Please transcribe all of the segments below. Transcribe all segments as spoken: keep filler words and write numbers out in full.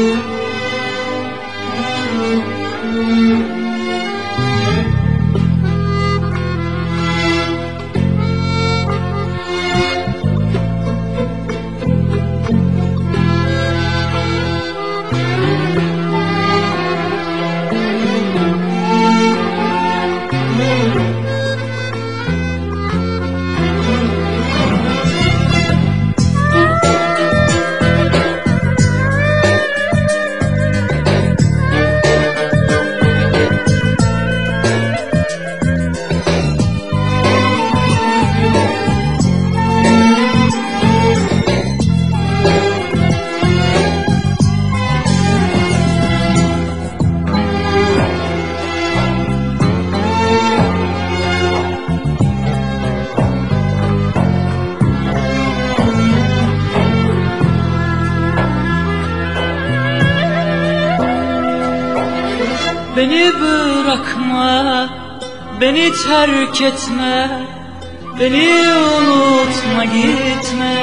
Beni bırakma, beni terk etme, beni unutma gitme.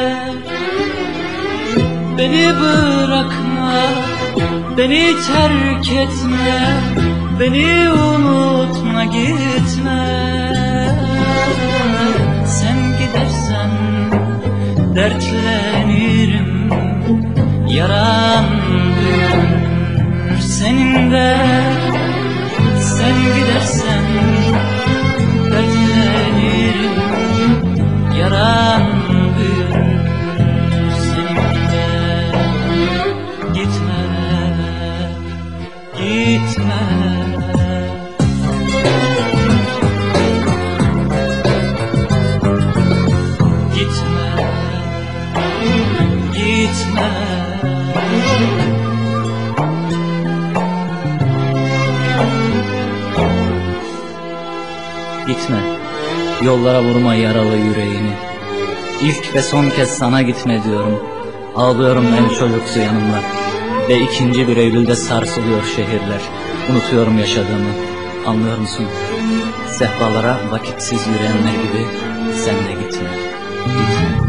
Beni bırakma, beni terk etme, beni unutma gitme. Sen gidersen dertlenirim, yaram büyür senin de. Sen gidersen dertlenirim, yaram büyür senin de. Gitme, gitme. Gitme, gitme. Gitme, yollara vurma yaralı yüreğini. İlk ve son kez sana gitme diyorum. Ağlıyorum en çocuksu yanımda. Ve ikinci bir Eylül'de sarsılıyor şehirler. Unutuyorum yaşadığımı, anlıyor musun? Sehpalara vakitsiz yürüyenler gibi sen de gitme, gitme.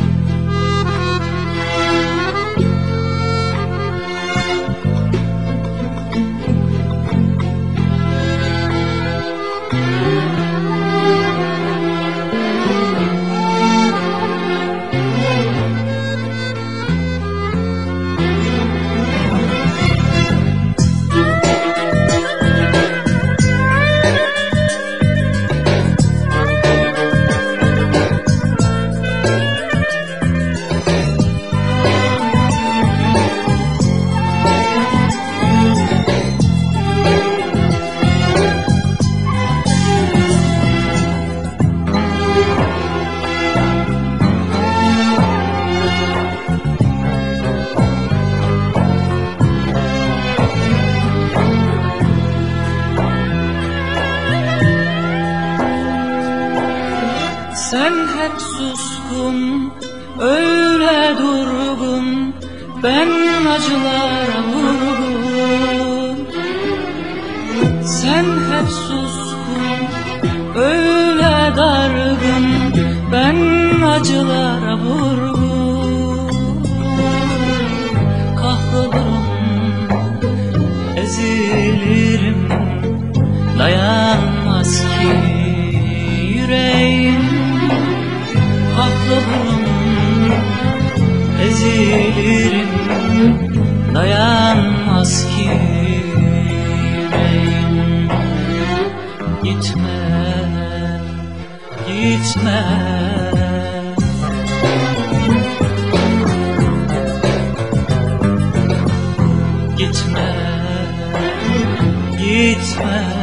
Sen hep suskun, öyle durgun, ben acılara vurgun. Sen hep suskun, öyle dargın, ben acılara vurgun. Kahrolurum, ezilirim, dayanmaz ki yüreğim. Kahrolurum, ezilirim, dayanmaz ki yüreğim. Gitme, gitme. Gitme, gitme.